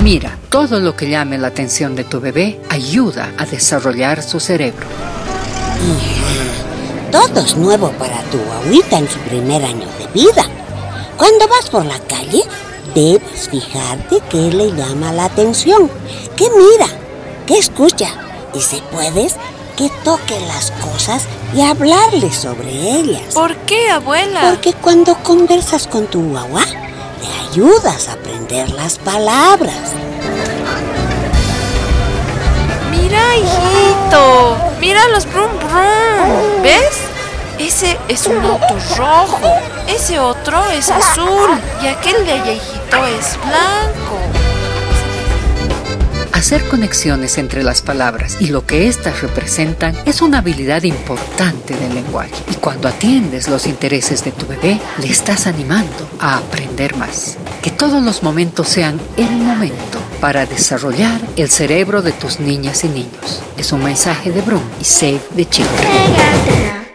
Mira, todo lo que llame la atención de tu bebé ayuda a desarrollar su cerebro. Hija, todo es nuevo para tu guagüita en su primer año de vida. Cuando vas por la calle, debes fijarte qué le llama la atención, qué mira, qué escucha y si puedes, que toque las cosas y hablarle sobre ellas. ¿Por qué, abuela? Porque cuando conversas con tu guagua, le ayudas a aprender las palabras. Mira, hijito, mira los brum brum. ¿Ves? Ese es un auto rojo, ese otro es azul y aquel de allá, hijito, es blanco. Hacer conexiones entre las palabras y lo que éstas representan es una habilidad importante del lenguaje. Y cuando atiendes los intereses de tu bebé, le estás animando a aprender más. Que todos los momentos sean el momento para desarrollar el cerebro de tus niñas y niños. Es un mensaje de Brum y Save the Children.